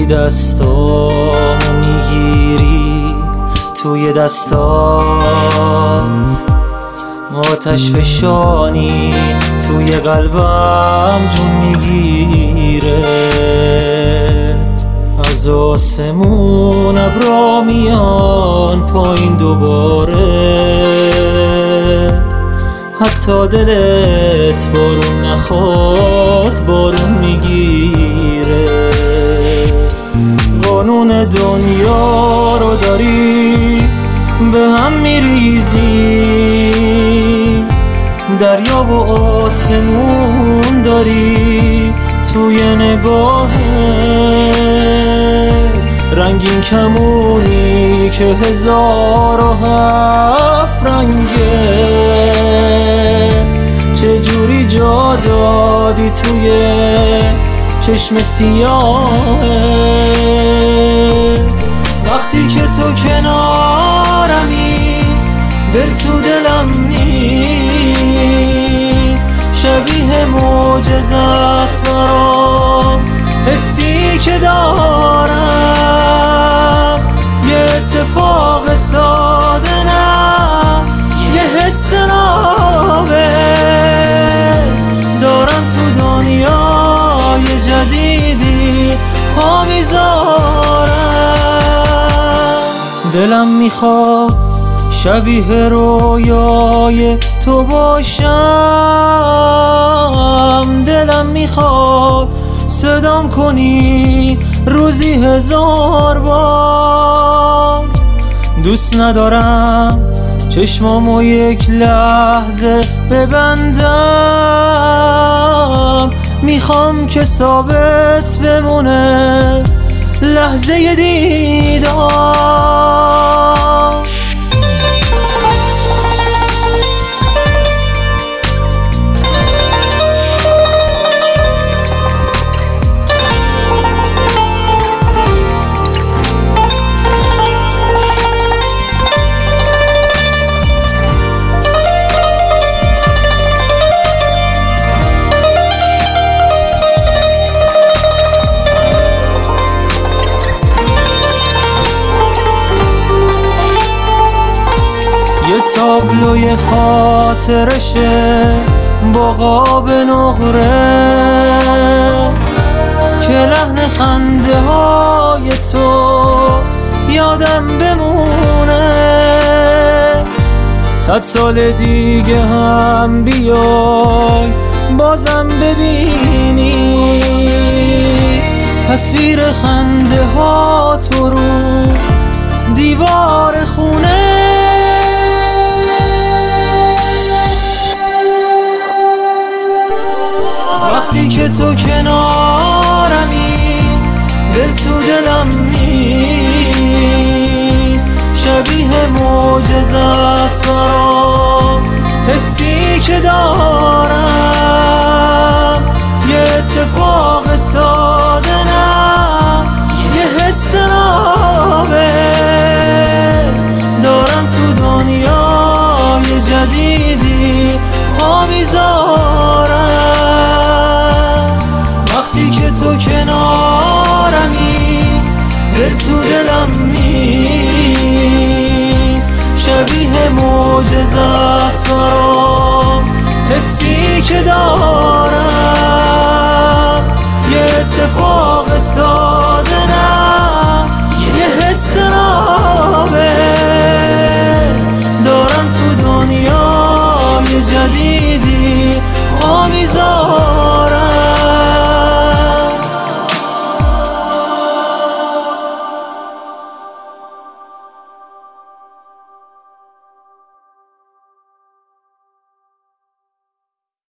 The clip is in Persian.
دستامو میگیری توی دستات، آتش فشانی توی قلبم جون میگیره. از آسمون ابرا میان پایین دوباره، حتی دلت بارون نخواد بارون میگیره. قانون دنیا رو داری به هم میریزی، دریا و آسمون داری توی نگاهت، رنگین کمونی که 1007 رنگه. چجوری جا دادی توی چشم سیاهت، وقتی که تو کنارمی دل تو دلم نیست. شبیه معجزه است برام حسی که دارم، یه اتفاق ساده نه یه حس نابه دارم تو دنیای جدیدی پا میذارم. دلم میخواد شبیه رویای تو باشم، دلم میخواد صدام کنی روزی 1000 بار. دوست ندارم چشمامو یک لحظه ببندم، میخوام که ثابت بمونه لحظه دیدار. تابلوی خاطرشه با قاب نقره که لحن خنده های تو یادم بمونه. 100 سال دیگه هم بیای بازم ببینی تصویر خنده ها تو رو دیوار خونه. وقتی که تو کنارمی دل تو دلم نیست. شبیه معجزه است برام حسی که دارم، یه اتفاق ساده نه یه حس نابه دارم تو دنیای جدیدی پا میذارم. وقتی که تو کنارمی دل تو دلم نیست. شبیه معجزه است برام حسی که دارم، یه اتفاق ساده نه یه حس نابه دارم تو دنیای جدیدی